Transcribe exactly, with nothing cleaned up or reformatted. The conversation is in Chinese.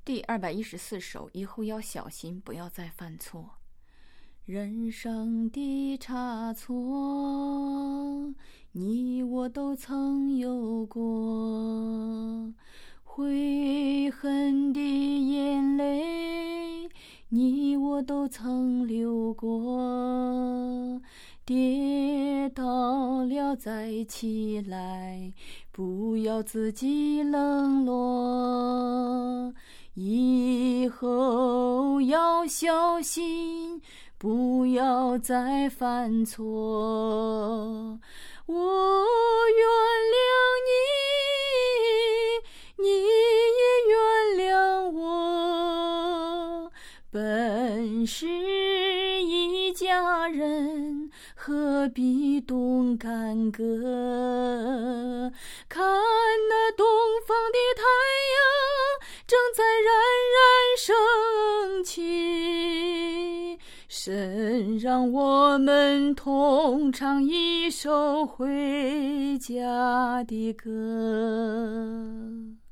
第二百一十四首，以后要小心，不要再犯错。人生的差错，你我都曾有过，悔恨的眼泪，你我都曾流过。跌倒了再起来，不要自己冷落，以后要小心，不要再犯错。我原谅你，你也原谅我，本是一家人，何必动干戈？看那东方的太阳正在冉冉升起，神让我们同唱一首回家的歌。